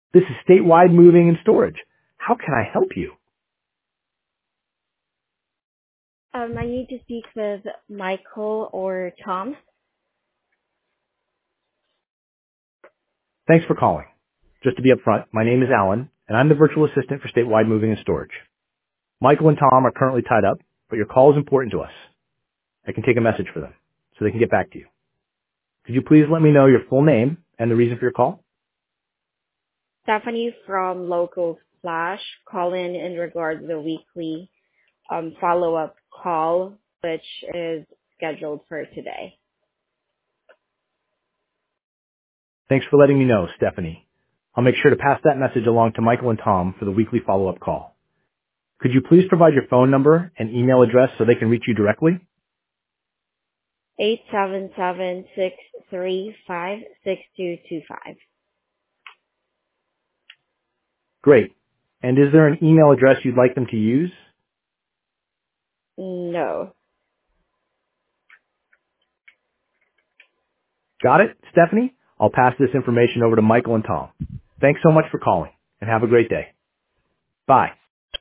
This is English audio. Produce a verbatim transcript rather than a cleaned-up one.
This is Statewide Moving and Storage. How can I help you? Um, I need to speak with Michael or Tom. Thanks for calling. Just to be upfront, my name is Alan, and I'm the virtual assistant for Statewide Moving and Storage. Michael and Tom are currently tied up, but your call is important to us. I can take a message for them so they can get back to you. Could you please let me know your full name and the reason for your call? Stephanie from Local Flash calling in regards to the weekly um, follow-up call, which is scheduled for today. Thanks for letting me know, Stephanie. I'll make sure to pass that message along to Michael and Tom for the weekly follow-up call. Could you please provide your phone number and email address so they can reach you directly? eight seven seven, six three five, six two two five. Great. And is there an email address you'd like them to use? No. Got it, Stephanie? I'll pass this information over to Michael and Tom. Thanks so much for calling, and have a great day. Bye.